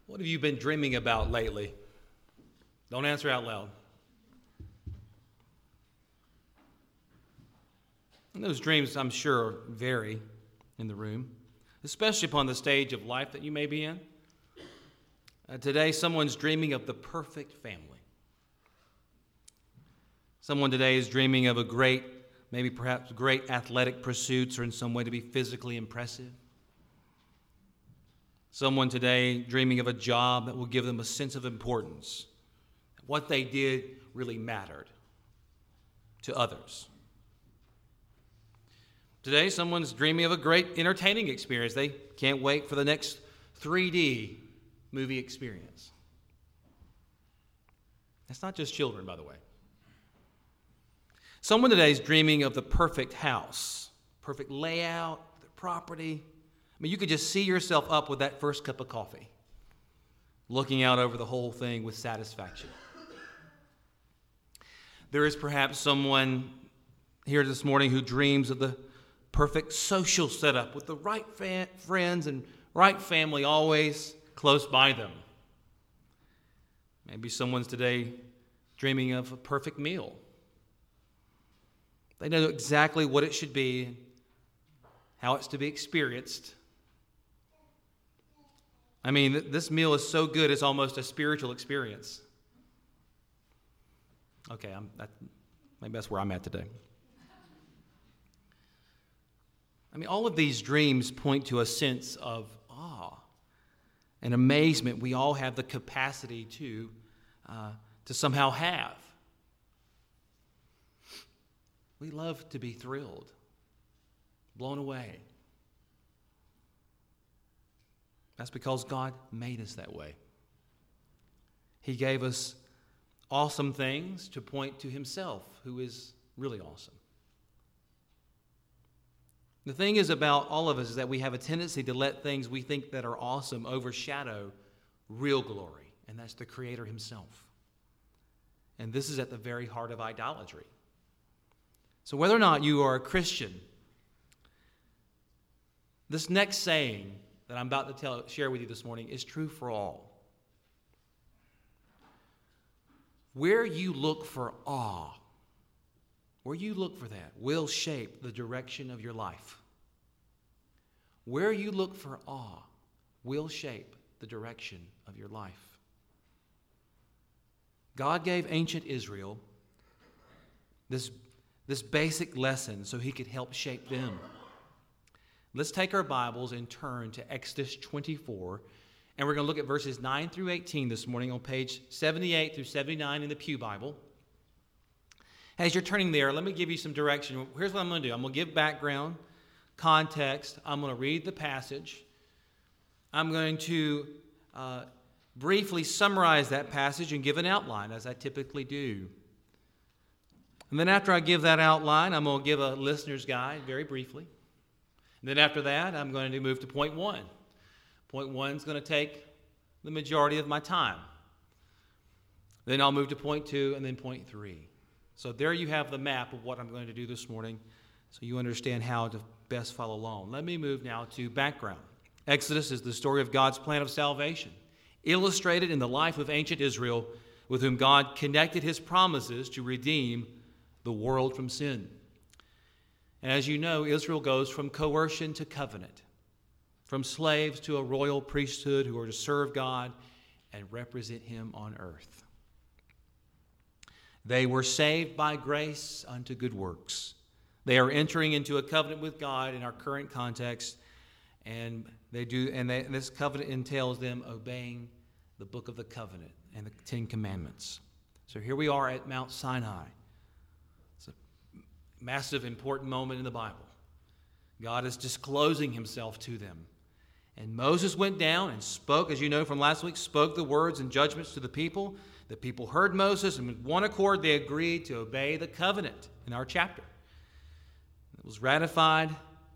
What have you been dreaming about lately? Don't answer out loud. And those dreams, I'm sure, vary in the room, especially upon the stage of life that you may be in. Today, someone's dreaming of the perfect family. Someone today is dreaming of maybe perhaps great athletic pursuits or in some way to be physically impressive. Someone today dreaming of a job that will give them a sense of importance. What they did really mattered to others. Today, someone's dreaming of a great entertaining experience. They can't wait for the next 3D movie experience. That's not just children, by the way. Someone today is dreaming of the perfect house, perfect layout, the property. I mean, you could just see yourself up with that first cup of coffee, looking out over the whole thing with satisfaction. There is perhaps someone here this morning who dreams of the perfect social setup with the right friends and right family always close by them. Maybe someone's today dreaming of a perfect meal. They know exactly what it should be, how it's to be experienced. I mean, this meal is so good, it's almost a spiritual experience. Okay, maybe that's where I'm at today. I mean, all of these dreams point to a sense of awe and amazement we all have the capacity to somehow have. We love to be thrilled, blown away. That's because God made us that way. He gave us awesome things to point to Himself, who is really awesome. The thing is about all of us is that we have a tendency to let things we think that are awesome overshadow real glory, and that's the Creator Himself. And this is at the very heart of idolatry. So whether or not you are a Christian, this next saying that I'm about to share with you this morning is true for all. Where you look for awe, where you look for that, will shape the direction of your life. Where you look for awe will shape the direction of your life. God gave ancient Israel this basic lesson so He could help shape them. Let's take our Bibles and turn to Exodus 24, and we're going to look at verses 9 through 18 this morning on page 78 through 79 in the Pew Bible. As you're turning there, let me give you some direction. Here's what I'm going to do. I'm going to give background, context. I'm going to read the passage. I'm going to briefly summarize that passage and give an outline, as I typically do. And then after I give that outline, I'm going to give a listener's guide very briefly. And then after that, I'm going to move to point one. Point one is going to take the majority of my time. Then I'll move to point two and then point three. So there you have the map of what I'm going to do this morning so you understand how to best follow along. Let me move now to background. Exodus is the story of God's plan of salvation, illustrated in the life of ancient Israel, with whom God connected His promises to redeem the world from sin. And as you know, Israel goes from coercion to covenant, from slaves to a royal priesthood who are to serve God and represent Him on earth. They were saved by grace unto good works. They are entering into a covenant with God in our current context, and this covenant entails them obeying the book of the covenant and the Ten Commandments. So here we are at Mount Sinai. It's a massive, important moment in the Bible. God is disclosing Himself to them. And Moses went down and spoke, as you know from last week, spoke the words and judgments to the people. The people heard Moses, and with one accord they agreed to obey the covenant in our chapter. It was ratified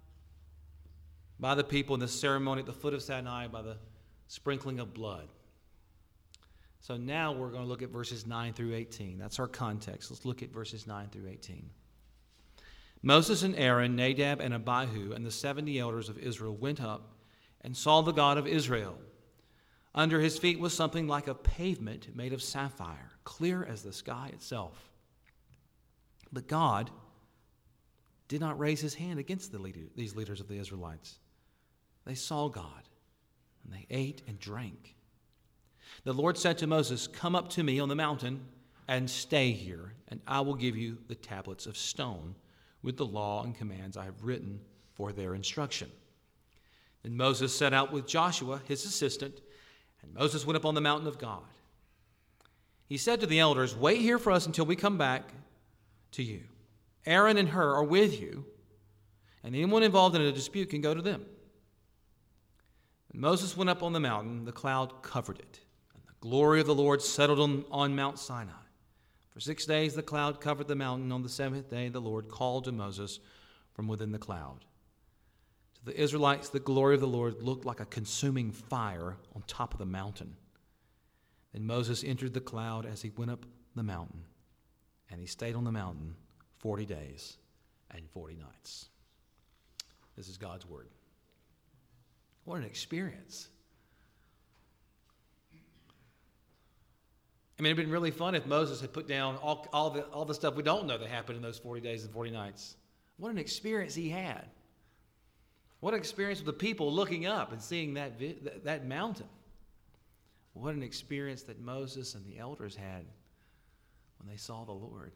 by the people in the ceremony at the foot of Sinai by the sprinkling of blood. So now we're going to look at verses 9 through 18. That's our context. Let's look at verses 9 through 18. Moses and Aaron, Nadab and Abihu, and the 70 elders of Israel went up and saw the God of Israel. Under his feet was something like a pavement made of sapphire, clear as the sky itself. But God did not raise his hand against these leaders of the Israelites. They saw God, and they ate and drank. The Lord said to Moses, "Come up to me on the mountain and stay here, and I will give you the tablets of stone with the law and commands I have written for their instruction." Then Moses set out with Joshua, his assistant, and Moses went up on the mountain of God. He said to the elders, "Wait here for us until we come back to you. Aaron and Hur are with you, and anyone involved in a dispute can go to them." When Moses went up on the mountain, the cloud covered it, and the glory of the Lord settled on Mount Sinai. For 6 days the cloud covered the mountain. On the seventh day the Lord called to Moses from within the cloud. To the Israelites, the glory of the Lord looked like a consuming fire on top of the mountain. Then Moses entered the cloud as he went up the mountain, and he stayed on the mountain 40 days and 40 nights. This is God's word. What an experience. I mean, it'd been really fun if Moses had put down all the stuff we don't know that happened in those 40 days and 40 nights. What an experience he had. What an experience with the people looking up and seeing that mountain. What an experience that Moses and the elders had when they saw the Lord.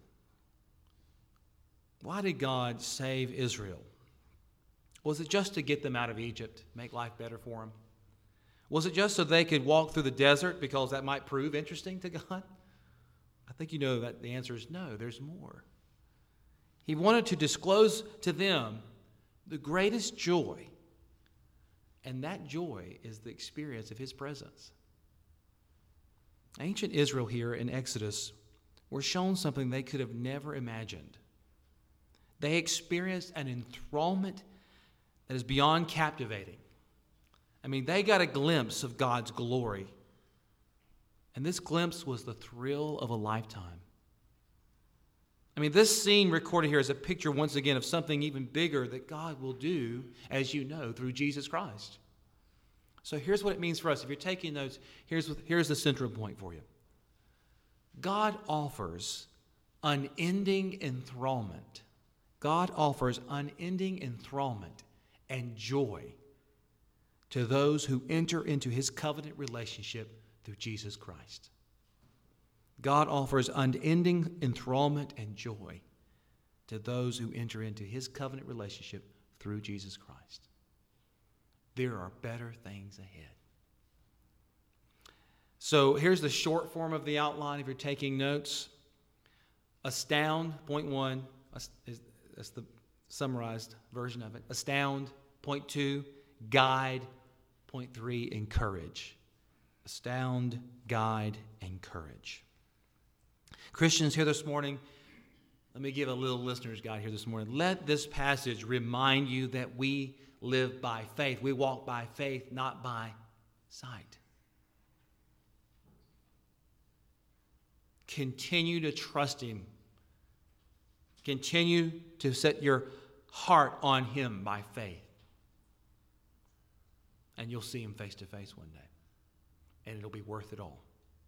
Why did God save Israel? Was it just to get them out of Egypt, make life better for them? Was it just so they could walk through the desert because that might prove interesting to God? I think you know that the answer is no, there's more. He wanted to disclose to them the greatest joy, and that joy is the experience of his presence. Ancient Israel here in Exodus were shown something they could have never imagined. They experienced an enthrallment that is beyond captivating. I mean, they got a glimpse of God's glory, and this glimpse was the thrill of a lifetime. I mean, this scene recorded here is a picture, once again, of something even bigger that God will do, as you know, through Jesus Christ. So here's what it means for us. If you're taking notes, here's the central point for you. God offers unending enthrallment. God offers unending enthrallment and joy to those who enter into his covenant relationship through Jesus Christ. God offers unending enthrallment and joy to those who enter into his covenant relationship through Jesus Christ. There are better things ahead. So here's the short form of the outline if you're taking notes. Astound, point 1, that's the summarized version of it. Astound, point 2, guide, point 3, encourage. Astound, guide, encourage. Christians here this morning, let me give a little listener's guide here this morning. Let this passage remind you that we live by faith. We walk by faith, not by sight. Continue to trust him. Continue to set your heart on him by faith. And you'll see him face to face one day. And it'll be worth it all.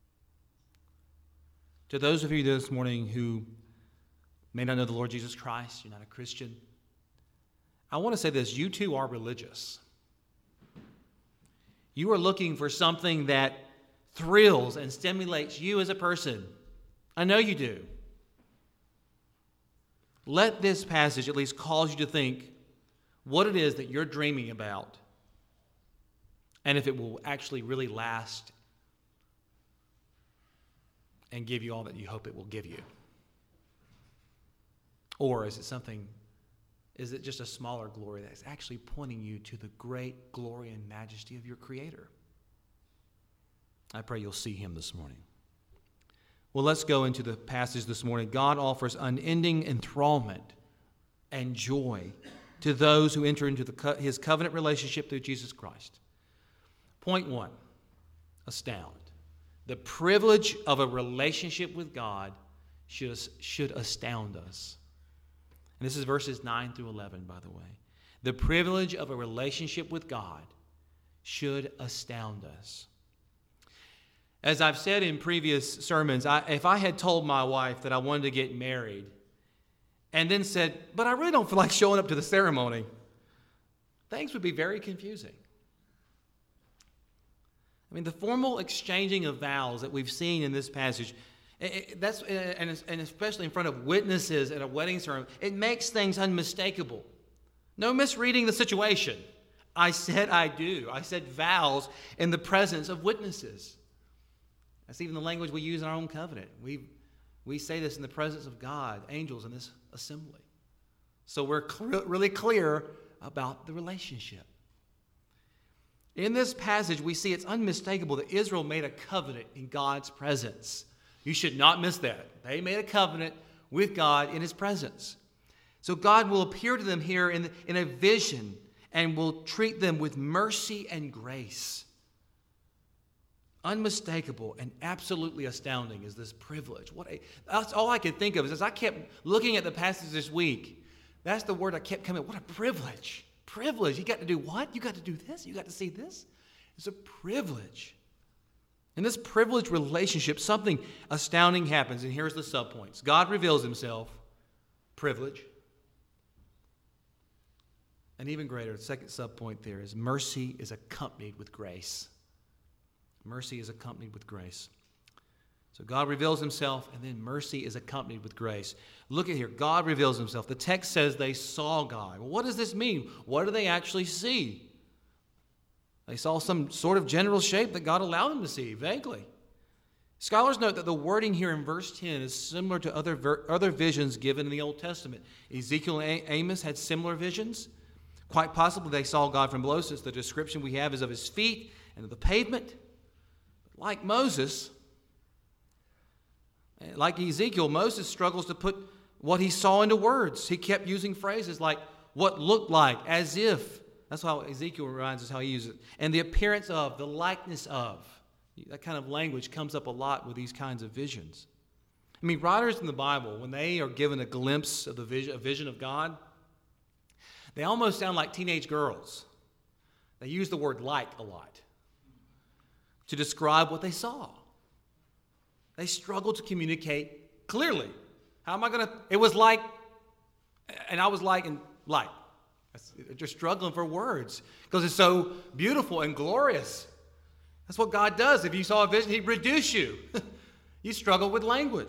To those of you this morning who may not know the Lord Jesus Christ, you're not a Christian, I want to say this: you too are religious. You are looking for something that thrills and stimulates you as a person. I know you do. Let this passage at least cause you to think what it is that you're dreaming about, and if it will actually really last and give you all that you hope it will give you. Or is it just a smaller glory that's actually pointing you to the great glory and majesty of your Creator? I pray you'll see him this morning. Well, let's go into the passage this morning. God offers unending enthrallment and joy to those who enter into his covenant relationship through Jesus Christ. Point 1, astound. The privilege of a relationship with God should astound us. And this is verses 9 through 11, by the way. The privilege of a relationship with God should astound us. As I've said in previous sermons, if I had told my wife that I wanted to get married and then said, but I really don't feel like showing up to the ceremony, things would be very confusing. I mean, the formal exchanging of vows that we've seen in this passage, and especially in front of witnesses at a wedding ceremony, it makes things unmistakable. No misreading the situation. I said I do. I said vows in the presence of witnesses. That's even the language we use in our own covenant. We say this in the presence of God, angels in this assembly. So we're really clear about the relationship. In this passage, we see it's unmistakable that Israel made a covenant in God's presence. You should not miss that. They made a covenant with God in his presence. So God will appear to them here in a vision and will treat them with mercy and grace. Unmistakable and absolutely astounding is this privilege. That's all I could think of. As I kept looking at the passage this week, that's the word I kept coming. What a privilege. Privilege. You got to do what? You got to do this? You got to see this? It's a privilege. In this privileged relationship, something astounding happens, and here's the subpoints. God reveals himself, privilege. And even greater, the second subpoint there is mercy is accompanied with grace. Mercy is accompanied with grace. So God reveals himself, and then mercy is accompanied with grace. Look at here. God reveals himself. The text says they saw God. Well, what does this mean? What do they actually see? They saw some sort of general shape that God allowed them to see, vaguely. Scholars note that the wording here in verse 10 is similar to other visions given in the Old Testament. Ezekiel and Amos had similar visions. Quite possibly they saw God from below, since the description we have is of his feet and of the pavement. Like Moses, like Ezekiel, Moses struggles to put what he saw into words. He kept using phrases like what looked like, as if. That's how Ezekiel reminds us how he uses it. And the appearance of, the likeness of. That kind of language comes up a lot with these kinds of visions. I mean, writers in the Bible, when they are given a glimpse of a vision of God, they almost sound like teenage girls. They use the word like a lot to describe what they saw. They struggle to communicate clearly. How am I going to? It was like, and I was like, and like. They're struggling for words because it's so beautiful and glorious. That's what God does. If you saw a vision, he'd reduce you. You struggle with language.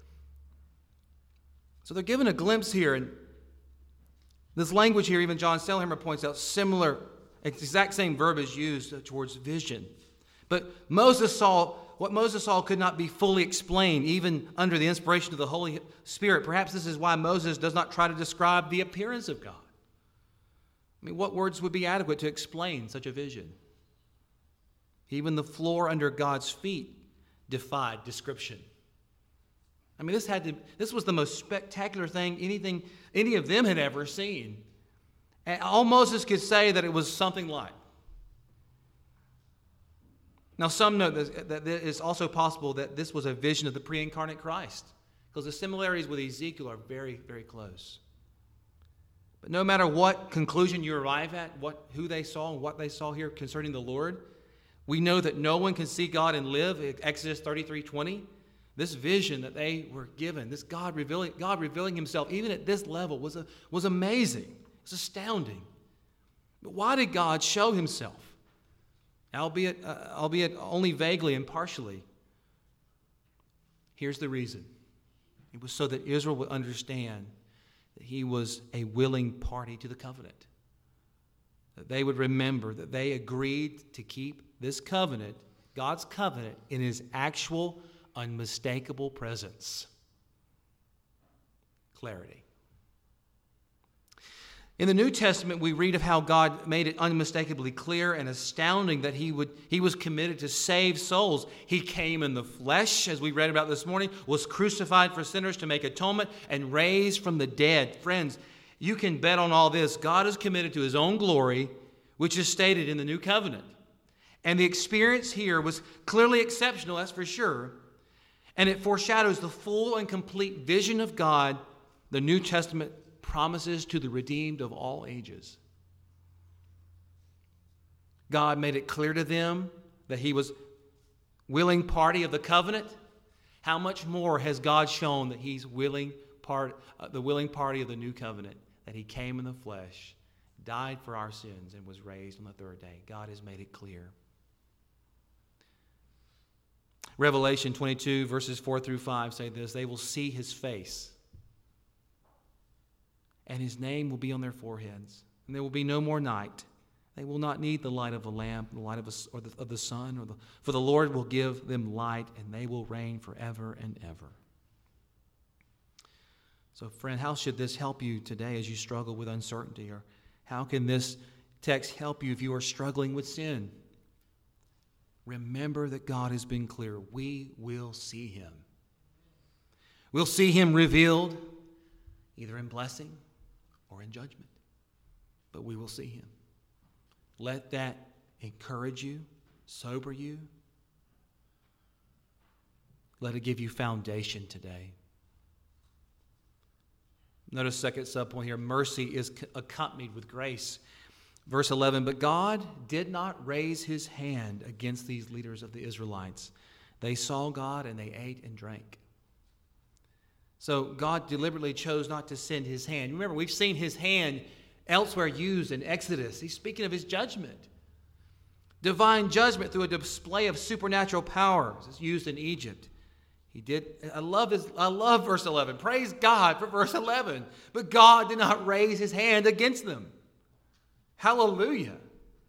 So they're given a glimpse here. And this language here, even John Stelhammer points out, similar, exact same verb is used towards vision. But what Moses saw could not be fully explained, even under the inspiration of the Holy Spirit. Perhaps this is why Moses does not try to describe the appearance of God. I mean, what words would be adequate to explain such a vision? Even the floor under God's feet defied description. I mean, this was the most spectacular thing any of them had ever seen. And all Moses could say that it was something like. Now, some note that it is also possible that this was a vision of the pre-incarnate Christ, because the similarities with Ezekiel are very, very close. But no matter what conclusion you arrive at, who they saw and what they saw here concerning the Lord, we know that no one can see God and live. Exodus 33:20. This vision that they were given, this God revealing himself, even at this level, was amazing. It's astounding. But why did God show himself? Albeit only vaguely and partially. Here's the reason. It was so that Israel would understand that he was a willing party to the covenant. That they would remember that they agreed to keep this covenant, God's covenant, in his actual, unmistakable presence. Clarity. In the New Testament, we read of how God made it unmistakably clear and astounding that he was committed to save souls. He came in the flesh, as we read about this morning, was crucified for sinners to make atonement, and raised from the dead. Friends, you can bet on all this. God is committed to his own glory, which is stated in the New Covenant. And the experience here was clearly exceptional, that's for sure. And it foreshadows the full and complete vision of God the New Testament promises to the redeemed of all ages. God made it clear to them that he was willing party of the covenant, how much more has God shown that he's the willing party of the new covenant, that he came in the flesh, died for our sins, and was raised on the third day. God has made it clear. Revelation 22, verses 4 through 5 say this: they will see his face, and his name will be on their foreheads, and there will be no more night. They will not need the light of a lamp, the light of the sun, for the Lord will give them light, and they will reign forever and ever. So, friend, how should this help you today as you struggle with uncertainty? Or how can this text help you if you are struggling with sin? Remember that God has been clear. We will see him. We'll see him revealed either in blessing or in judgment. But we will see him. Let that encourage you, sober you. Let it give you foundation today. Notice second subpoint here, mercy is accompanied with grace. Verse 11, but God did not raise his hand against these leaders of the Israelites. They saw God and they ate and drank. So God deliberately chose not to send his hand. Remember, we've seen his hand elsewhere used in Exodus. He's speaking of his judgment. Divine judgment through a display of supernatural power is used in Egypt. He did. I love verse 11. Praise God for verse 11. But God did not raise his hand against them. Hallelujah.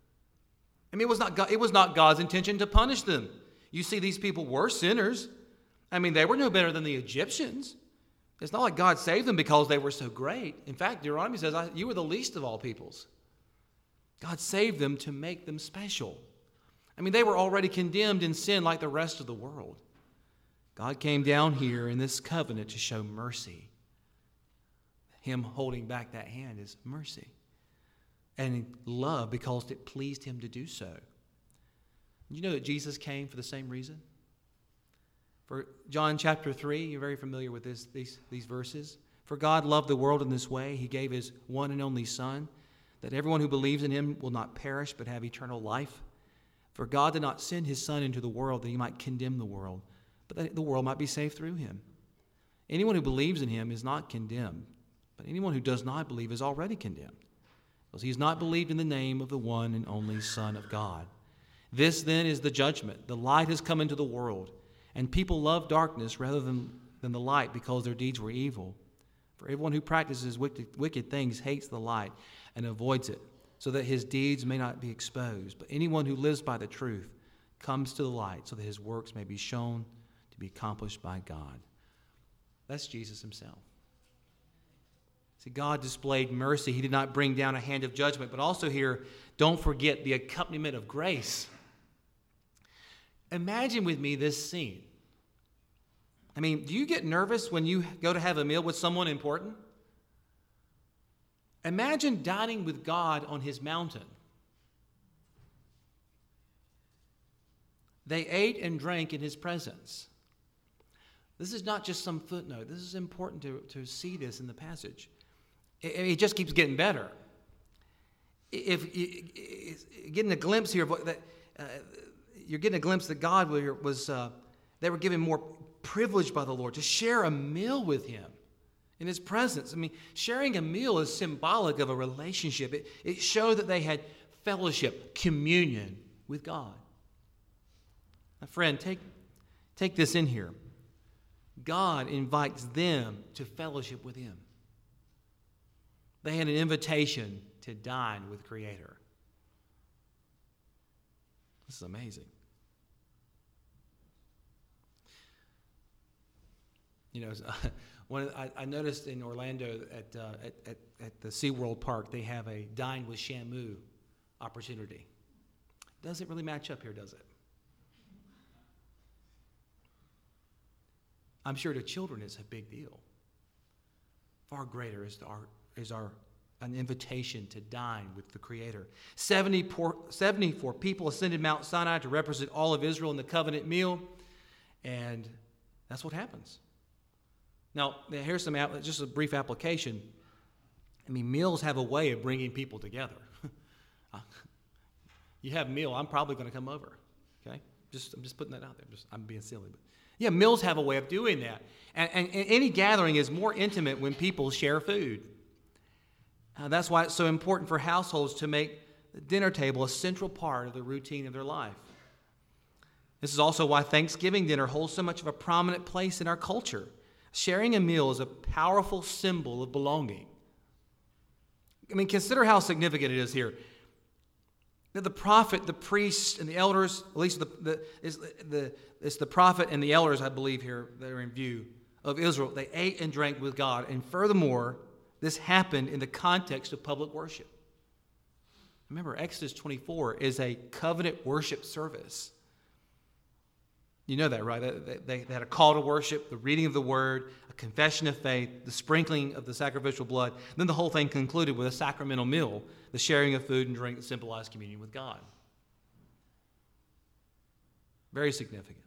I mean, it was not God's intention to punish them. You see, these people were sinners. I mean, they were no better than the Egyptians. It's not like God saved them because they were so great. In fact, Deuteronomy says, you were the least of all peoples. God saved them to make them special. I mean, they were already condemned in sin like the rest of the world. God came down here in this covenant to show mercy. Him holding back that hand is mercy. And love because it pleased him to do so. You know that Jesus came for the same reason? For John chapter 3, you're very familiar with these verses. For God loved the world in this way. He gave his one and only Son, that everyone who believes in him will not perish but have eternal life. For God did not send his Son into the world that he might condemn the world, but that the world might be saved through him. Anyone who believes in him is not condemned, but anyone who does not believe is already condemned, because he has not believed in the name of the one and only Son of God. This then is the judgment. The light has come into the world, and people love darkness rather than the light because their deeds were evil. For everyone who practices wicked things hates the light and avoids it, so that his deeds may not be exposed. But anyone who lives by the truth comes to the light, so that his works may be shown to be accomplished by God. That's Jesus himself. See, God displayed mercy. He did not bring down a hand of judgment. But also here, don't forget the accompaniment of grace. Imagine with me this scene. I mean, do you get nervous when you go to have a meal with someone important? Imagine dining with God on his mountain. They ate and drank in his presence. This is not just some footnote. This is important to see this in the passage. It just keeps getting better. If getting a glimpse here of what you're getting a glimpse that God was, they were given more privilege by the Lord to share a meal with him in his presence. I mean, sharing a meal is symbolic of a relationship. It showed that they had fellowship, communion with God. My friend, take this in here. God invites them to fellowship with him. They had an invitation to dine with the Creator. This is amazing. You know, I noticed in Orlando at the SeaWorld Park, they have a Dine with Shamu opportunity. Doesn't really match up here, does it? I'm sure to children it's a big deal. Far greater is an invitation to dine with the Creator. 74 people ascended Mount Sinai to represent all of Israel in the covenant meal, and that's what happens. Now, here's just a brief application. I mean, meals have a way of bringing people together. You have a meal, I'm probably going to come over, okay? I'm just putting that out there. I'm being silly. But yeah, meals have a way of doing that. And any gathering is more intimate when people share food. That's why it's so important for households to make the dinner table a central part of the routine of their life. This is also why Thanksgiving dinner holds so much of a prominent place in our culture. Sharing a meal is a powerful symbol of belonging. I mean, consider how significant it is here. That the prophet, the priest, and the elders, at least it's the prophet and the elders, I believe, here that are in view of Israel. They ate and drank with God. And furthermore, this happened in the context of public worship. Remember, Exodus 24 is a covenant worship service. You know that, right? They had a call to worship, the reading of the word, a confession of faith, the sprinkling of the sacrificial blood. Then the whole thing concluded with a sacramental meal, the sharing of food and drink that symbolized communion with God. Very significant.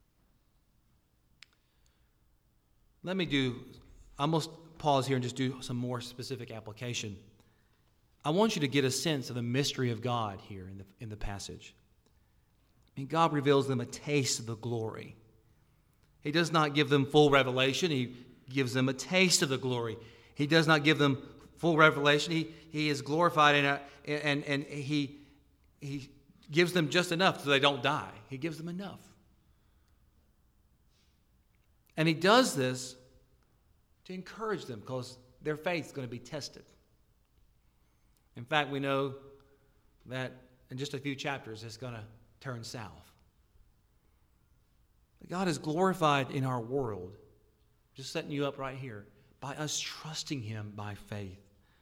I must pause here and just do some more specific application. I want you to get a sense of the mystery of God here in the passage. I mean, God reveals them a taste of the glory. He does not give them full revelation. He gives them a taste of the glory. He does not give them full revelation. He is glorified and he gives them just enough so they don't die. He gives them enough. And he does this to encourage them because their faith is going to be tested. In fact, we know that in just a few chapters it's going to turn south. But God is glorified in our world, just setting you up right here, by us trusting him by faith.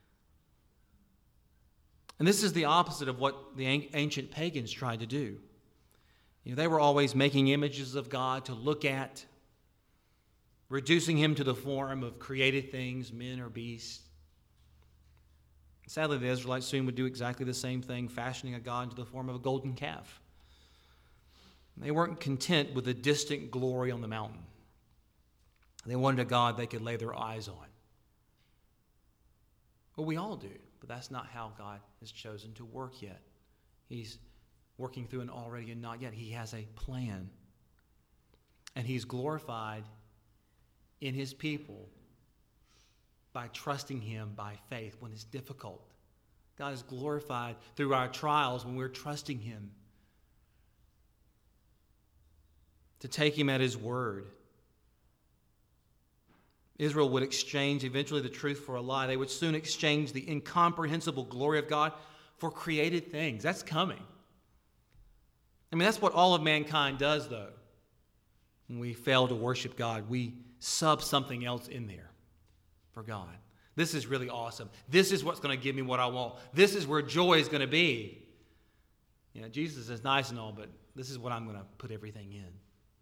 And this is the opposite of what the ancient pagans tried to do. They were always making images of God to look at, reducing him to the form of created things, men or beasts. Sadly, the Israelites soon would do exactly the same thing, fashioning a god into the form of a golden calf. They weren't content with the distant glory on the mountain. They wanted a God they could lay their eyes on. Well, we all do, but that's not how God has chosen to work yet. He's working through an already and not yet. He has a plan. And he's glorified in his people by trusting him by faith when it's difficult. God is glorified through our trials when we're trusting him. To take him at his word. Israel would exchange eventually the truth for a lie. They would soon exchange the incomprehensible glory of God for created things. That's coming. I mean, that's what all of mankind does, though. When we fail to worship God, we sub something else in there for God. This is really awesome. This is what's going to give me what I want. This is where joy is going to be. Jesus is nice and all, but this is what I'm going to put everything in.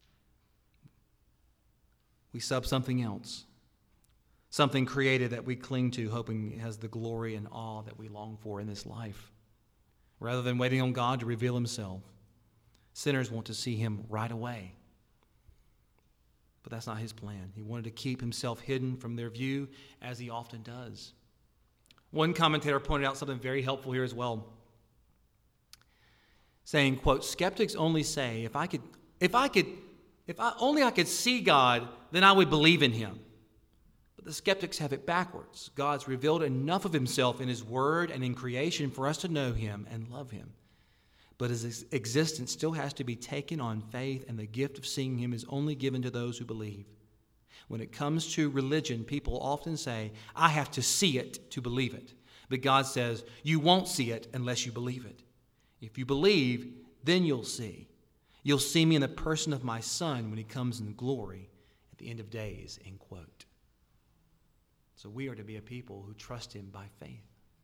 We sub something else, something created that we cling to, hoping it has the glory and awe that we long for in this life. Rather than waiting on God to reveal himself, sinners want to see him right away. But that's not his plan. He wanted to keep himself hidden from their view, as he often does. One commentator pointed out something very helpful here as well, saying, quote, "Skeptics only say, if I could see God, then I would believe in him. But the skeptics have it backwards. God's revealed enough of himself in his word and in creation for us to know him and love him. But his existence still has to be taken on faith, and the gift of seeing him is only given to those who believe. When it comes to religion, people often say, I have to see it to believe it. But God says, you won't see it unless you believe it. If you believe, then you'll see. You'll see me in the person of my Son when he comes in glory at the end of days," end quote. So we are to be a people who trust him by faith.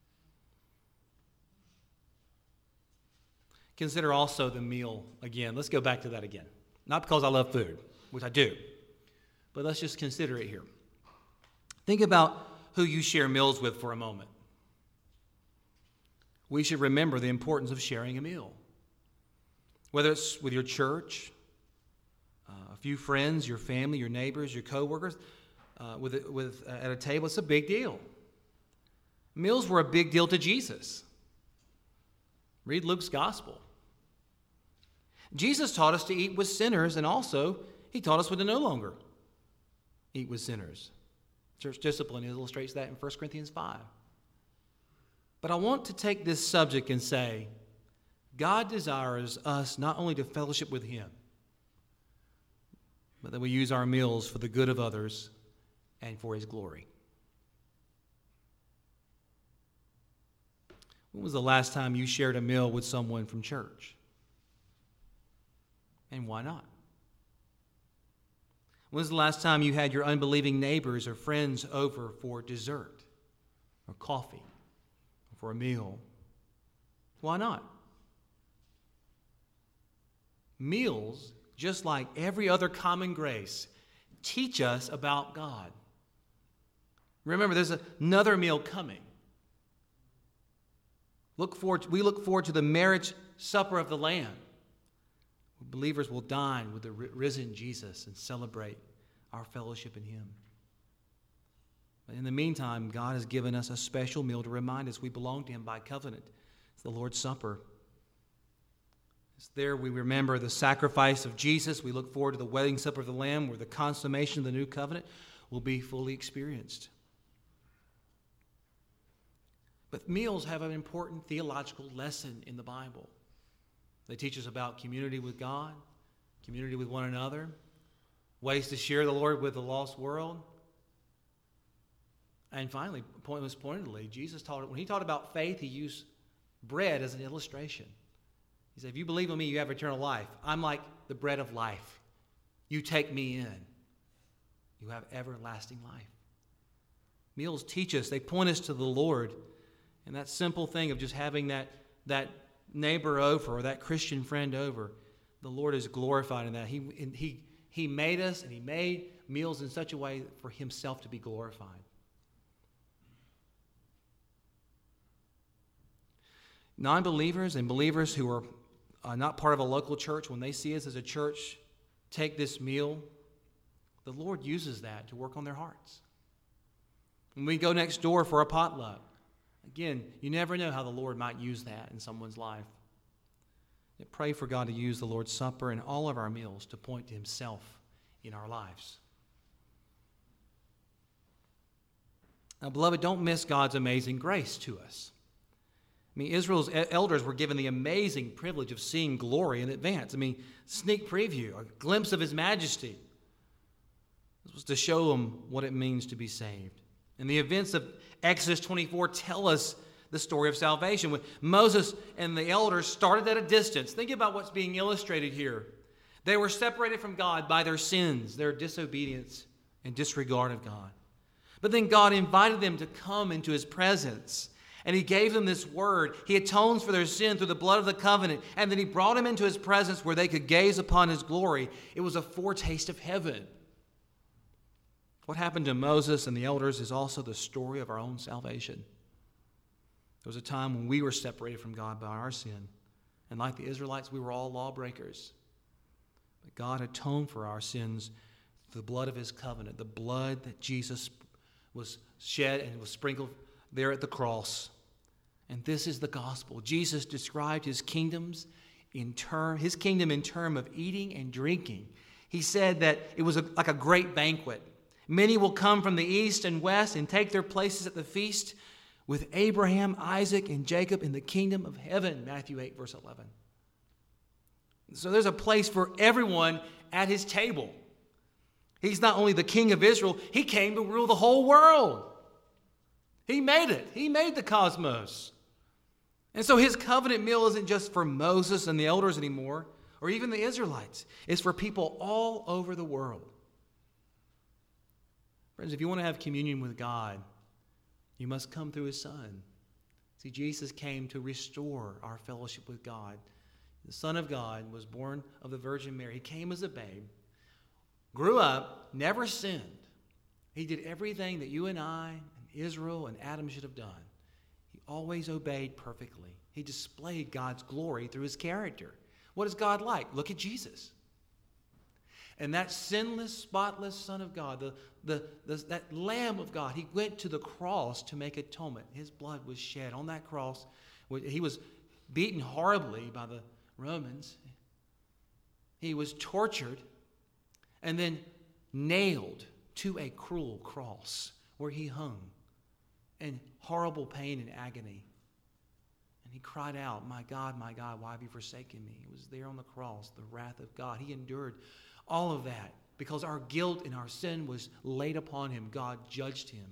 Consider also the meal again. Let's go back to that again. Not because I love food, which I do, but let's just consider it here. Think about who you share meals with for a moment. We should remember the importance of sharing a meal. Whether it's with your church, a few friends, your family, your neighbors, your coworkers, at a table, it's a big deal. Meals were a big deal to Jesus. Read Luke's gospel. Jesus taught us to eat with sinners, and also he taught us to no longer eat with sinners. Church discipline illustrates that in 1 Corinthians 5. But I want to take this subject and say, God desires us not only to fellowship with him, but that we use our meals for the good of others and for his glory. When was the last time you shared a meal with someone from church? And why not? When was the last time you had your unbelieving neighbors or friends over for dessert or coffee or for a meal? Why not? Meals, just like every other common grace, teach us about God. Remember, there's another meal coming. We look forward to the marriage supper of the Lamb. Believers will dine with the risen Jesus and celebrate our fellowship in him. But in the meantime, God has given us a special meal to remind us we belong to him by covenant. It's the Lord's Supper. It's there we remember the sacrifice of Jesus. We look forward to the wedding supper of the Lamb, where the consummation of the new covenant will be fully experienced. But meals have an important theological lesson in the Bible. They teach us about community with God, community with one another, ways to share the Lord with the lost world. And finally, pointedly, Jesus taught, when he taught about faith, he used bread as an illustration. He said, if you believe in me, you have eternal life. I'm like the bread of life. You take me in. You have everlasting life. Meals teach us, they point us to the Lord. And that simple thing of just having that neighbor over or that Christian friend over, the Lord is glorified in that. He made us, and he made meals in such a way for himself to be glorified. Non-believers and believers who are not part of a local church, when they see us as a church take this meal, the Lord uses that to work on their hearts. When we go next door for a potluck, again, you never know how the Lord might use that in someone's life. Pray for God to use the Lord's Supper and all of our meals to point to himself in our lives. Now, beloved, don't miss God's amazing grace to us. I mean, Israel's elders were given the amazing privilege of seeing glory in advance. I mean, sneak preview, a glimpse of his majesty. This was to show them what it means to be saved. And the events of Exodus 24 tell us the story of salvation. When Moses and the elders started at a distance, think about what's being illustrated here. They were separated from God by their sins, their disobedience and disregard of God. But then God invited them to come into his presence. And he gave them this word. He atones for their sin through the blood of the covenant. And then he brought them into his presence where they could gaze upon his glory. It was a foretaste of heaven. What happened to Moses and the elders is also the story of our own salvation. There was a time when we were separated from God by our sin. And like the Israelites, we were all lawbreakers. But God atoned for our sins through the blood of his covenant, the blood that Jesus was shed and was sprinkled there at the cross. And this is the gospel. Jesus described his kingdom in term of eating and drinking. He said that it was like a great banquet. Many will come from the east and west and take their places at the feast with Abraham, Isaac, and Jacob in the kingdom of heaven. Matthew 8, verse 11. So there's a place for everyone at his table. He's not only the king of Israel, he came to rule the whole world. He made it. He made the cosmos. And so his covenant meal isn't just for Moses and the elders anymore, or even the Israelites. It's for people all over the world. Friends, if you want to have communion with God, you must come through his Son. See, Jesus came to restore our fellowship with God. The Son of God was born of the Virgin Mary. He came as a babe, grew up, never sinned. He did everything that you and I and Israel and Adam should have done. He always obeyed perfectly. He displayed God's glory through his character. What is God like? Look at Jesus. And that sinless, spotless Son of God, that Lamb of God, he went to the cross to make atonement. His blood was shed on that cross. He was beaten horribly by the Romans. He was tortured and then nailed to a cruel cross where he hung in horrible pain and agony. And he cried out, my God, why have you forsaken me? It was there on the cross, the wrath of God. He endured all of that because our guilt and our sin was laid upon him. God judged him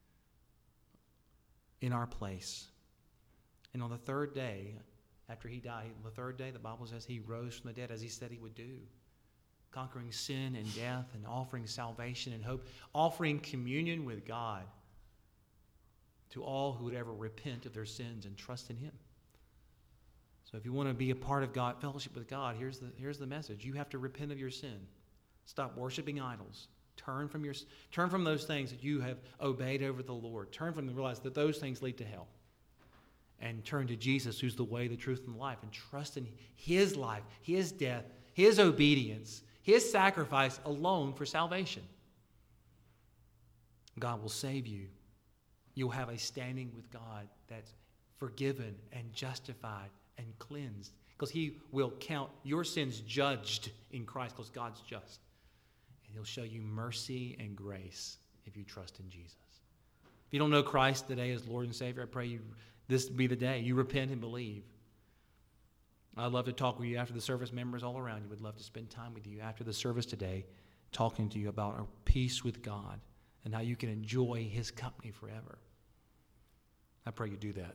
in our place. And on the third day, after he died, on the third day, the Bible says he rose from the dead as he said he would do, conquering sin and death and offering salvation and hope, offering communion with God to all who would ever repent of their sins and trust in him. So if you want to be a part of God, fellowship with God, here's the message. You have to repent of your sin. Stop worshiping idols. Turn from those things that you have obeyed over the Lord. Turn from them and realize that those things lead to hell. And turn to Jesus, who's the way, the truth, and the life, and trust in his life, his death, his obedience, his sacrifice alone for salvation. God will save you. You'll have a standing with God that's forgiven and justified and cleansed, because he will count your sins judged in Christ, because God's just. And he'll show you mercy and grace if you trust in Jesus. If you don't know Christ today as Lord and Savior, I pray this be the day you repent and believe. I'd love to talk with you after the service. Members all around you would love to spend time with you after the service today, talking to you about our peace with God and how you can enjoy his company forever. I pray you do that.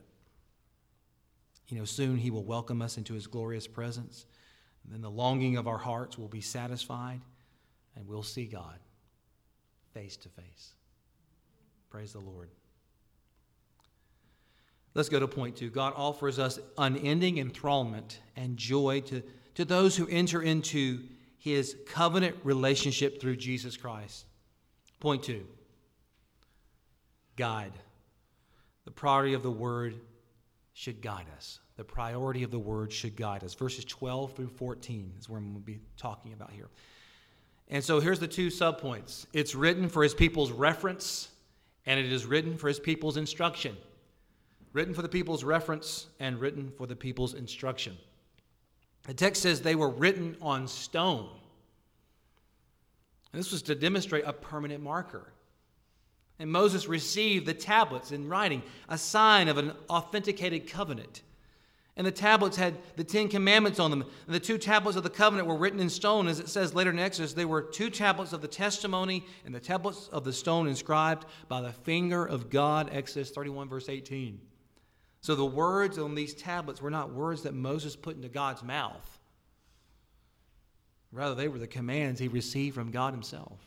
Soon he will welcome us into his glorious presence. And then the longing of our hearts will be satisfied, and we'll see God face to face. Praise the Lord. Let's go to point 2. God offers us unending enthrallment and joy to those who enter into his covenant relationship through Jesus Christ. Point 2. Guide. The priority of the word should guide us. The priority of the word should guide us. Verses 12 through 14 is where I'm going to be talking about here. And so here's the 2 subpoints. It's written for his people's reference, and it is written for his people's instruction. Written for the people's reference and written for the people's instruction. The text says they were written on stone. And this was to demonstrate a permanent marker. And Moses received the tablets in writing, a sign of an authenticated covenant. And the tablets had the 10 commandments on them. And the 2 tablets of the covenant were written in stone. As it says later in Exodus, they were 2 tablets of the testimony and the tablets of the stone inscribed by the finger of God, Exodus 31, verse 18. So the words on these tablets were not words that Moses put into God's mouth. Rather, they were the commands he received from God himself.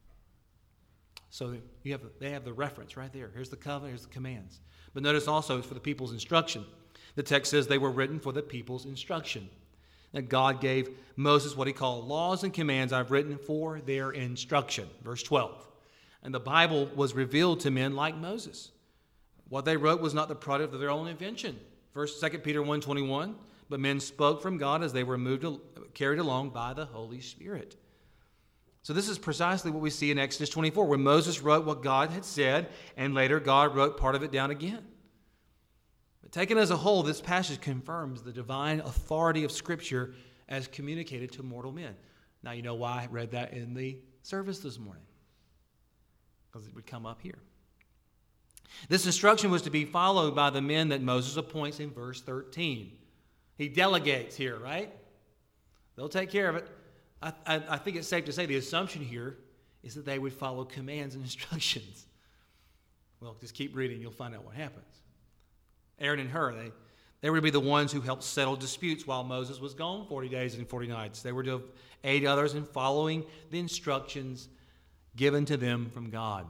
So they have the reference right there. Here's the covenant, here's the commands. But notice also it's for the people's instruction. The text says they were written for the people's instruction. That God gave Moses what he called laws and commands I've written for their instruction. Verse 12. And the Bible was revealed to men like Moses. What they wrote was not the product of their own invention. 2 Peter 1:21. But men spoke from God as they were carried along by the Holy Spirit. So this is precisely what we see in Exodus 24, where Moses wrote what God had said, and later God wrote part of it down again. But taken as a whole, this passage confirms the divine authority of Scripture as communicated to mortal men. Now you know why I read that in the service this morning, because it would come up here. This instruction was to be followed by the men that Moses appoints in verse 13. He delegates here, right? They'll take care of it. I think it's safe to say the assumption here is that they would follow commands and instructions. Well, just keep reading. You'll find out what happens. Aaron and Hur, they were to be the ones who helped settle disputes while Moses was gone 40 days and 40 nights. They were to aid others in following the instructions given to them from God.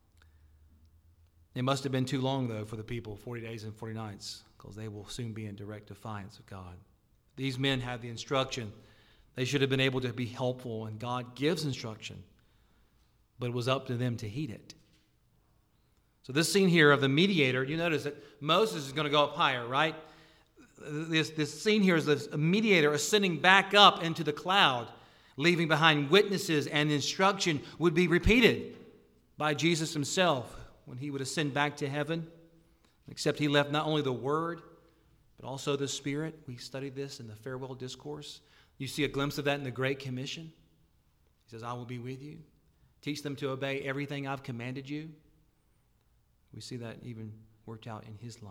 It must have been too long, though, for the people, 40 days and 40 nights, because they will soon be in direct defiance of God. These men had the instruction. They should have been able to be helpful, and God gives instruction, but it was up to them to heed it. So this scene here of the mediator, you notice that Moses is going to go up higher, right? This scene here is the mediator ascending back up into the cloud, leaving behind witnesses, and instruction would be repeated by Jesus himself when he would ascend back to heaven, except he left not only the Word, but also the Spirit. We studied this in the farewell discourse. You see a glimpse of that in the Great Commission. He says, I will be with you. Teach them to obey everything I've commanded you. We see that even worked out in his life.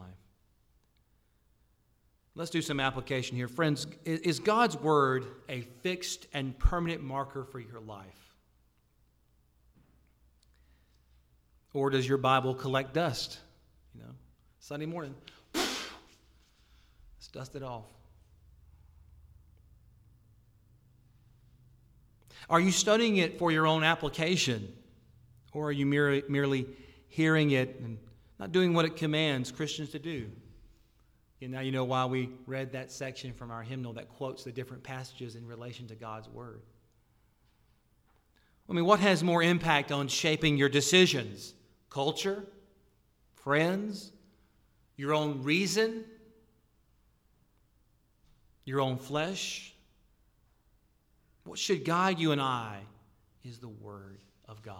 Let's do some application here. Friends, is God's word a fixed and permanent marker for your life? Or does your Bible collect dust? Sunday morning, let's dust it off. Are you studying it for your own application? Or are you merely hearing it and not doing what it commands Christians to do? And now you know why we read that section from our hymnal that quotes the different passages in relation to God's word. I mean, what has more impact on shaping your decisions? Culture? Friends? Your own reason? Your own flesh? What should guide you and I is the Word of God.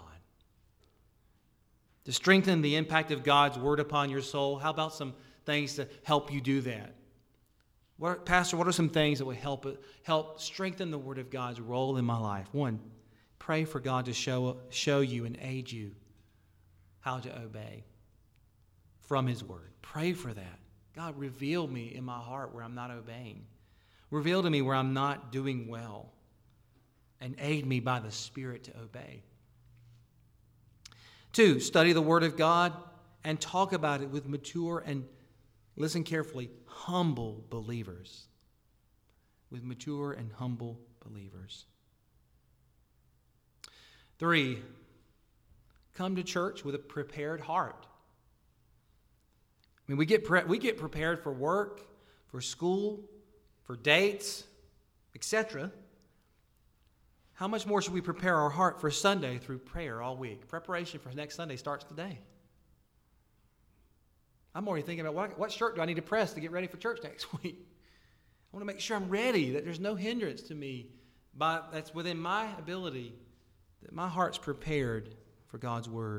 To strengthen the impact of God's Word upon your soul, how about some things to help you do that? Pastor, what are some things that would help strengthen the Word of God's role in my life? One, pray for God to show you and aid you how to obey from His Word. Pray for that. God, reveal me in my heart where I'm not obeying. Reveal to me where I'm not doing well. And aid me by the Spirit to obey. 2, study the Word of God and talk about it with mature and, listen carefully, humble believers. With mature and humble believers. 3, come to church with a prepared heart. I mean, we get prepared for work, for school, for dates, etc. How much more should we prepare our heart for Sunday through prayer all week? Preparation for next Sunday starts today. I'm already thinking about what shirt do I need to press to get ready for church next week. I want to make sure I'm ready, that there's no hindrance to me that's within my ability, that my heart's prepared for God's Word.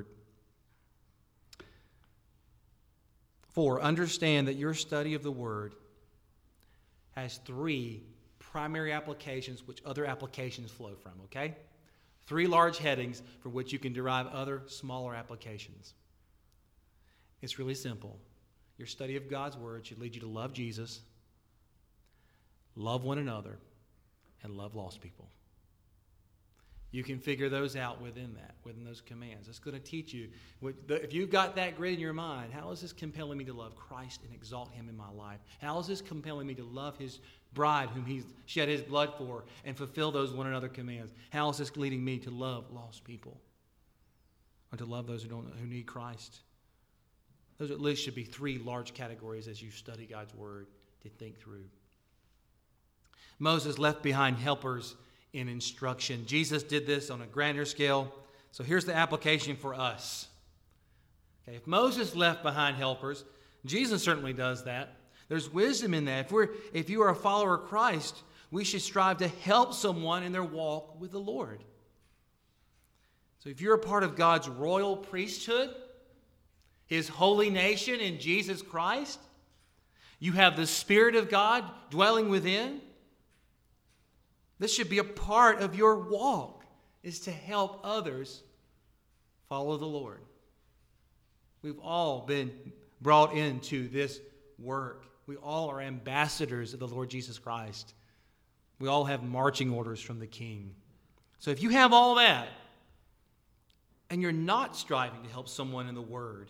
4, understand that your study of the Word has 3 primary applications which other applications flow from, okay? 3 large headings from which you can derive other smaller applications. It's really simple. Your study of God's Word should lead you to love Jesus, love one another, and love lost people. You can figure those out within those commands. It's going to teach you. If you've got that grid in your mind, how is this compelling me to love Christ and exalt Him in my life? How is this compelling me to love His bride whom He's shed His blood for and fulfill those one another commands? How is this leading me to love lost people? Or to love those who need Christ? Those at least should be 3 large categories as you study God's Word to think through. Moses left behind helpers in instruction. Jesus did this on a grander scale. So here's the application for us. Okay, if Moses left behind helpers, Jesus certainly does that. There's wisdom in that. If you are a follower of Christ, we should strive to help someone in their walk with the Lord. So if you're a part of God's royal priesthood, His holy nation in Jesus Christ, you have the Spirit of God dwelling within. This should be a part of your walk, is to help others follow the Lord. We've all been brought into this work. We all are ambassadors of the Lord Jesus Christ. We all have marching orders from the King. So if you have all that, and you're not striving to help someone in the Word,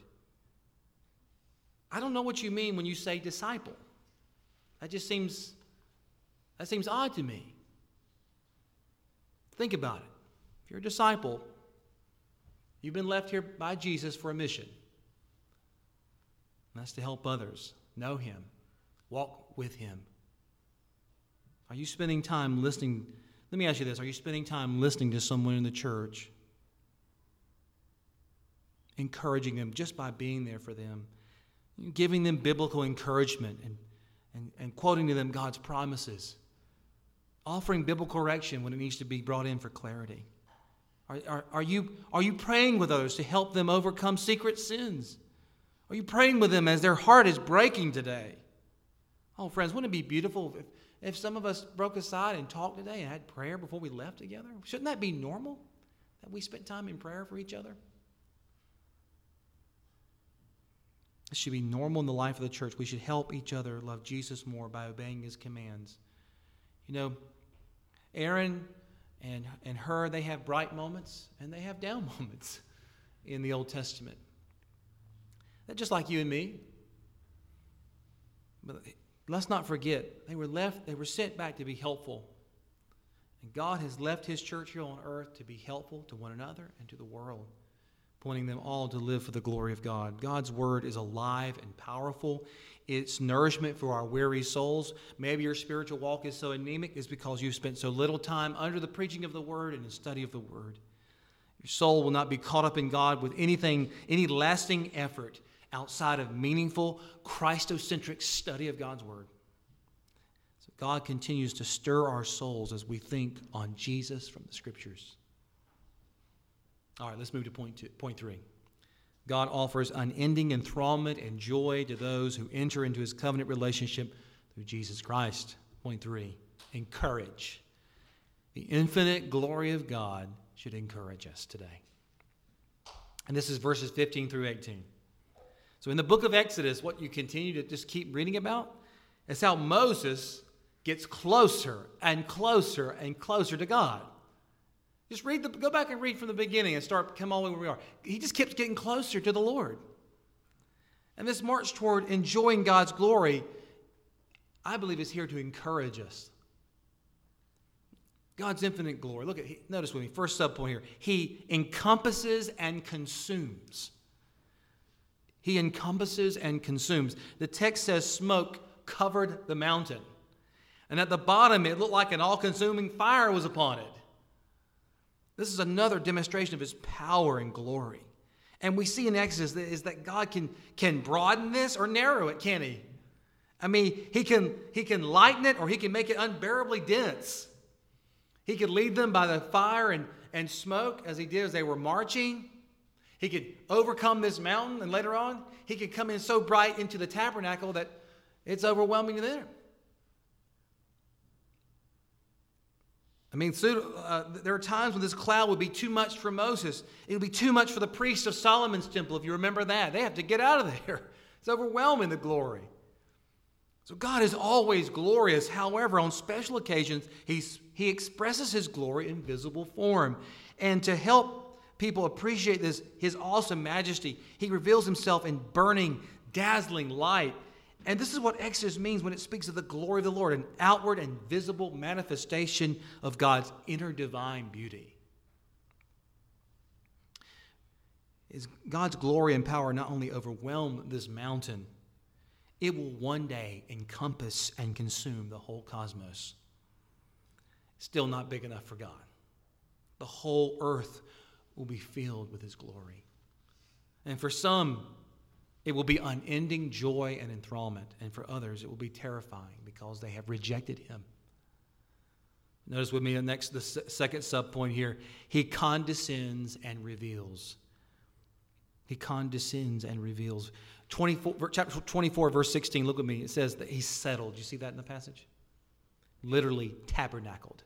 I don't know what you mean when you say disciple. That seems odd to me. Think about it. If you're a disciple, you've been left here by Jesus for a mission. And that's to help others know Him, walk with Him. Are you spending time listening? Let me ask you this. Are you spending time listening to someone in the church? Encouraging them just by being there for them. Giving them biblical encouragement and quoting to them God's promises. Offering biblical correction when it needs to be brought in for clarity. Are you praying with others to help them overcome secret sins? Are you praying with them as their heart is breaking today? Oh, friends, wouldn't it be beautiful if some of us broke aside and talked today and had prayer before we left together? Shouldn't that be normal, that we spent time in prayer for each other? It should be normal in the life of the church. We should help each other love Jesus more by obeying his commands. You know, Aaron and Hur, they have bright moments and they have down moments in the Old Testament. They're just like you and me. But let's not forget, they were sent back to be helpful. And God has left his church here on earth to be helpful to one another and to the world, pointing them all to live for the glory of God. God's word is alive and powerful. It's nourishment for our weary souls. Maybe your spiritual walk is so anemic is because you've spent so little time under the preaching of the word and the study of the word. Your soul will not be caught up in God with any lasting effort outside of meaningful, Christocentric study of God's word. So God continues to stir our souls as we think on Jesus from the Scriptures. All right, let's move to point 3. God offers unending enthrallment and joy to those who enter into his covenant relationship through Jesus Christ. Point 3, encourage. The infinite glory of God should encourage us today. And this is verses 15 through 18. So in the book of Exodus, what you continue to just keep reading about is how Moses gets closer and closer and closer to God. Just go back and read from the beginning and come all the way where we are. He just keeps getting closer to the Lord. And this march toward enjoying God's glory, I believe, is here to encourage us. God's infinite glory. Notice with me, first subpoint here. He encompasses and consumes. He encompasses and consumes. The text says smoke covered the mountain. And at the bottom, it looked like an all-consuming fire was upon it. This is another demonstration of his power and glory. And we see in Exodus that God can broaden this or narrow it, can't he? I mean, he can lighten it or he can make it unbearably dense. He could lead them by the fire and smoke as he did as they were marching. He could overcome this mountain, and later on, he could come in so bright into the tabernacle that it's overwhelming to them. I mean, there are times when this cloud would be too much for Moses. It would be too much for the priests of Solomon's temple, if you remember that. They have to get out of there. It's overwhelming, the glory. So God is always glorious. However, on special occasions, he expresses his glory in visible form. And to help people appreciate his awesome majesty, he reveals himself in burning, dazzling light. And this is what Exodus means when it speaks of the glory of the Lord, an outward and visible manifestation of God's inner divine beauty. God's glory and power not only overwhelm this mountain, it will one day encompass and consume the whole cosmos. Still not big enough for God. The whole earth will be filled with his glory. And for some, it will be unending joy and enthrallment. And for others, it will be terrifying because they have rejected him. Notice with me the second subpoint here. He condescends and reveals. He condescends and reveals. Chapter 24, verse 16, look with me. It says that he's settled. You see that in the passage? Literally tabernacled.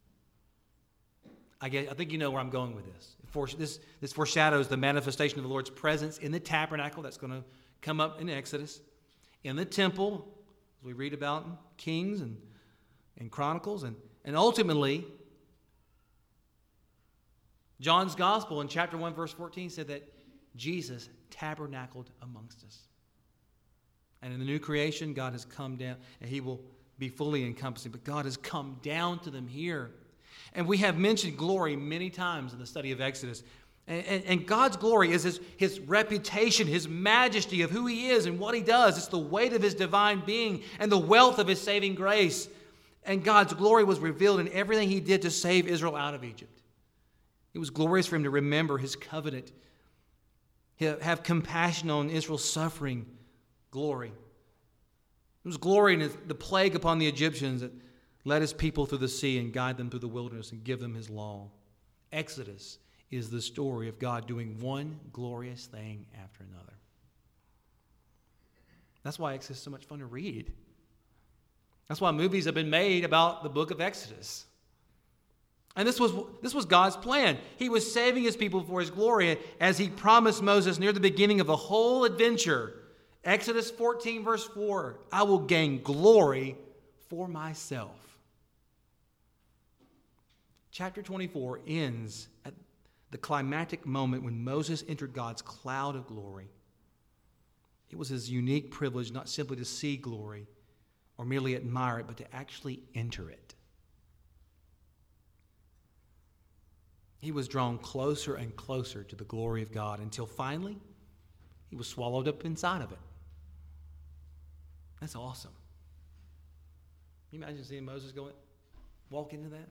I think you know where I'm going with this. This foreshadows the manifestation of the Lord's presence in the tabernacle that's going to come up in Exodus, in the temple, as we read about in Kings and Chronicles, and ultimately, John's Gospel in chapter 1, verse 14 said that Jesus tabernacled amongst us. And in the new creation, God has come down, and he will be fully encompassing, but God has come down to them here. And we have mentioned glory many times in the study of Exodus. And God's glory is his reputation, his majesty of who he is and what he does. It's the weight of his divine being and the wealth of his saving grace. And God's glory was revealed in everything he did to save Israel out of Egypt. It was glorious for him to remember his covenant, have compassion on Israel's suffering. Glory. It was glory in the plague upon the Egyptians that led his people through the sea and guide them through the wilderness and give them his law. Exodus is the story of God doing one glorious thing after another. That's why Exodus is so much fun to read. That's why movies have been made about the book of Exodus. And this was God's plan. He was saving his people for his glory as he promised Moses near the beginning of the whole adventure. Exodus 14, verse 4, I will gain glory for myself. Chapter 24 ends at the climactic moment when Moses entered God's cloud of glory. It was his unique privilege not simply to see glory or merely admire it, but to actually enter it. He was drawn closer and closer to the glory of God until finally he was swallowed up inside of it. That's awesome. Can you imagine seeing Moses walk into that?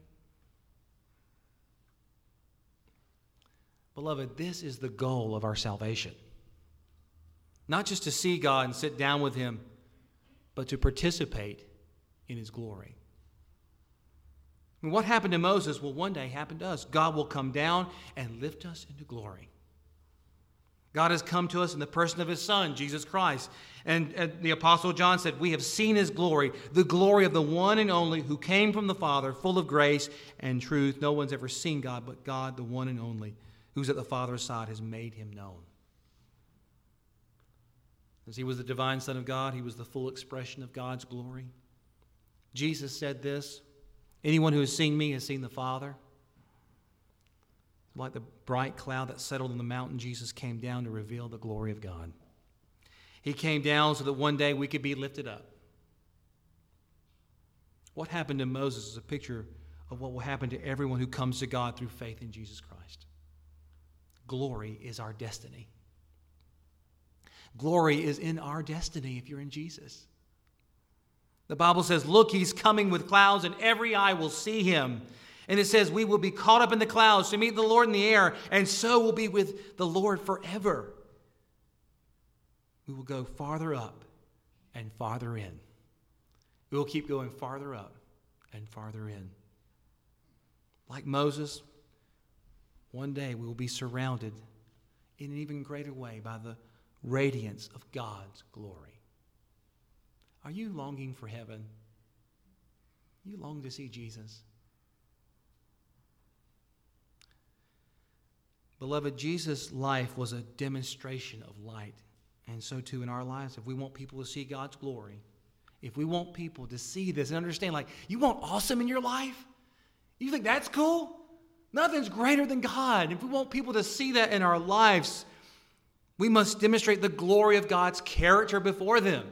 Beloved, this is the goal of our salvation. Not just to see God and sit down with him, but to participate in his glory. And what happened to Moses will one day happen to us. God will come down and lift us into glory. God has come to us in the person of his Son, Jesus Christ. And the Apostle John said, we have seen his glory, the glory of the one and only who came from the Father, full of grace and truth. No one's ever seen God, but God, the one and only, who's at the Father's side, has made him known. As he was the divine Son of God, he was the full expression of God's glory. Jesus said this, anyone who has seen me has seen the Father. Like the bright cloud that settled on the mountain, Jesus came down to reveal the glory of God. He came down so that one day we could be lifted up. What happened to Moses is a picture of what will happen to everyone who comes to God through faith in Jesus Christ. Glory is our destiny. Glory is in our destiny if you're in Jesus. The Bible says, look, he's coming with clouds and every eye will see him. And it says we will be caught up in the clouds to meet the Lord in the air, and so will be with the Lord forever. We will go farther up and farther in. We will keep going farther up and farther in. Like Moses, one day we will be surrounded in an even greater way by the radiance of God's glory. Are you longing for heaven? You long to see Jesus? Beloved, Jesus' life was a demonstration of light. And so too in our lives, if we want people to see God's glory, if we want people to see this and understand, like, you want awesome in your life? You think that's cool? Nothing's greater than God. If we want people to see that in our lives, we must demonstrate the glory of God's character before them.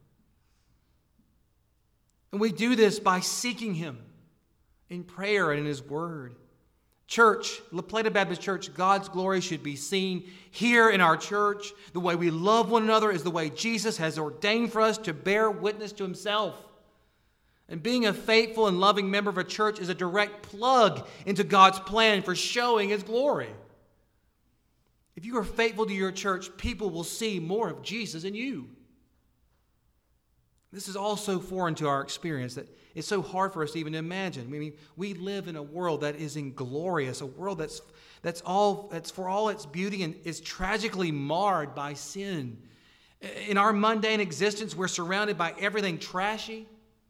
And we do this by seeking him in prayer and in his word. Church, La Plata Baptist Church, God's glory should be seen here in our church. The way we love one another is the way Jesus has ordained for us to bear witness to himself. And being a faithful and loving member of a church is a direct plug into God's plan for showing his glory. If you are faithful to your church, people will see more of Jesus in you. This is all so foreign to our experience that it's so hard for us to even imagine. I mean, we live in a world that is inglorious, a world that's for all its beauty and is tragically marred by sin. In our mundane existence, we're surrounded by everything trashy,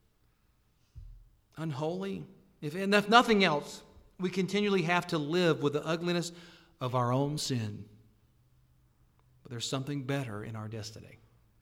unholy. If nothing else, we continually have to live with the ugliness of our own sin. But there's something better in our destiny.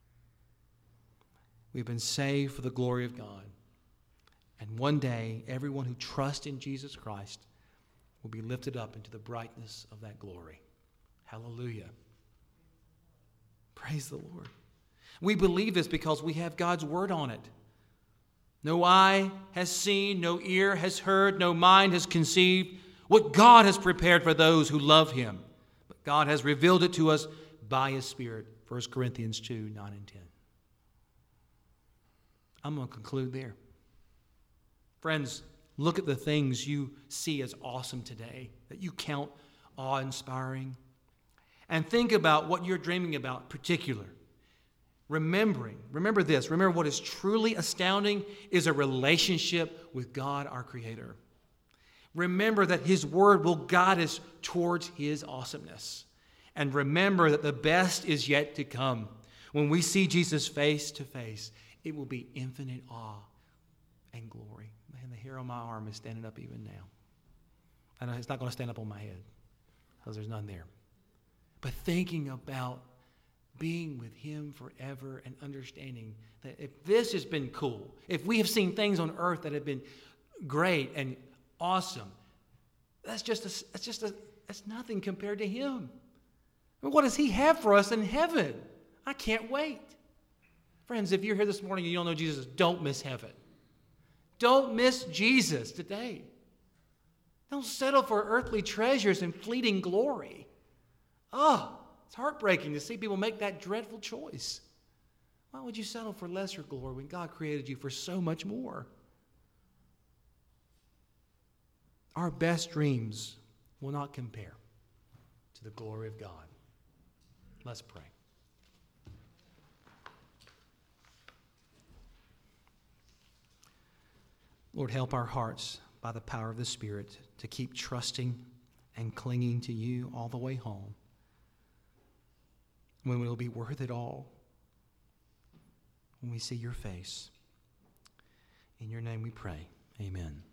We've been saved for the glory of God. And one day, everyone who trusts in Jesus Christ will be lifted up into the brightness of that glory. Hallelujah. Praise the Lord. We believe this because we have God's word on it. No eye has seen, no ear has heard, no mind has conceived what God has prepared for those who love him. But God has revealed it to us by his Spirit. 1 Corinthians 2, 9 and 10. I'm going to conclude there. Friends, look at the things you see as awesome today, that you count awe-inspiring. And think about what you're dreaming about in particular. Remember this. Remember what is truly astounding is a relationship with God, our Creator. Remember that his word will guide us towards his awesomeness. And remember that the best is yet to come. When we see Jesus face to face, it will be infinite awe, and glory. Man, the hair on my arm is standing up even now. I know it's not going to stand up on my head because there's none there. But thinking about being with him forever and understanding that if this has been cool, if we have seen things on earth that have been great and awesome, that's nothing compared to him. I mean, what does he have for us in heaven? I can't wait. Friends, if you're here this morning and you don't know Jesus, don't miss heaven. Don't miss Jesus today. Don't settle for earthly treasures and fleeting glory. Oh, it's heartbreaking to see people make that dreadful choice. Why would you settle for lesser glory when God created you for so much more? Our best dreams will not compare to the glory of God. Let's pray. Lord, help our hearts by the power of the Spirit to keep trusting and clinging to you all the way home, when we'll be worth it all, when we see your face. In your name we pray. Amen.